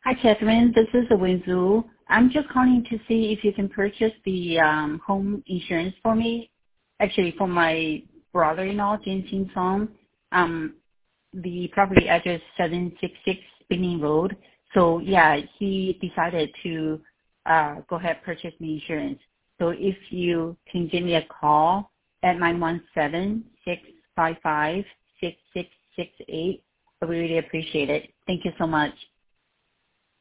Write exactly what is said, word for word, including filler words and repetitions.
Hi, Catherine. This is Wenzu. I'm just calling to see if you can purchase the um, home insurance for me. Actually, for my brother-in-law, Jin Xin Song. Um, the property address seven six six Spinning Road. So yeah, he decided to uh, go ahead and purchase the insurance. So if you can give me a call at nine one seven, six five five, six six six eight, I would really appreciate it. Thank you so much.